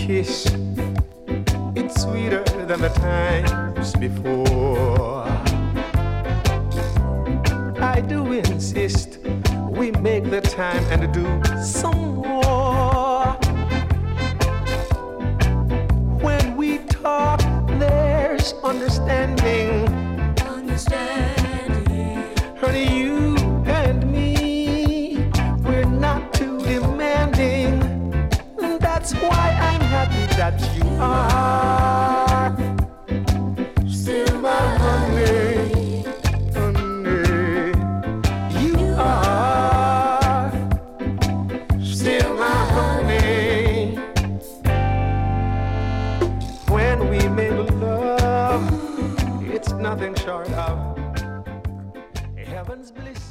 kiss, it's sweeter than the times before. I do insist we make the time and do some more. When we talk, there's understanding. Honey, you and me, we're not too demanding. That's why I'm happy that you are still my honey, honey. You are still my honey. When we make love, it's nothing short of heaven's bliss.